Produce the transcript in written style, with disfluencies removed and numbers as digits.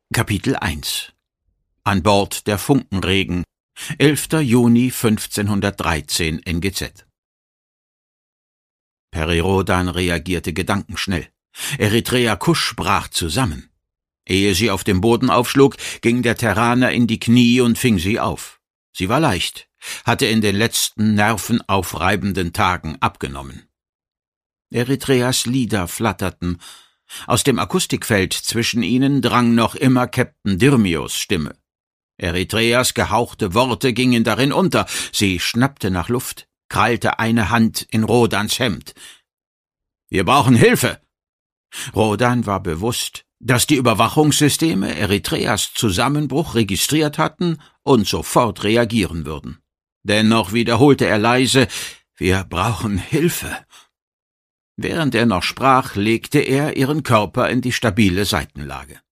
Kapitel 1 An Bord der Funkenregen 11. Juni 1513 NGZ. Peri Rhodan reagierte gedankenschnell. Eritrea Kusch brach zusammen. Ehe sie auf dem Boden aufschlug, ging der Terraner in die Knie und fing sie auf. Sie war leicht, hatte in den letzten nervenaufreibenden Tagen abgenommen. Eritreas Lieder flatterten. Aus dem Akustikfeld zwischen ihnen drang noch immer Captain Dirmios Stimme. Eritreas gehauchte Worte gingen darin unter. Sie schnappte nach Luft, krallte eine Hand in Rhodans Hemd. »Wir brauchen Hilfe!« Rhodan war bewusst, dass die Überwachungssysteme Eritreas Zusammenbruch registriert hatten und sofort reagieren würden. Dennoch wiederholte er leise, »Wir brauchen Hilfe!« Während er noch sprach, legte er ihren Körper in die stabile Seitenlage.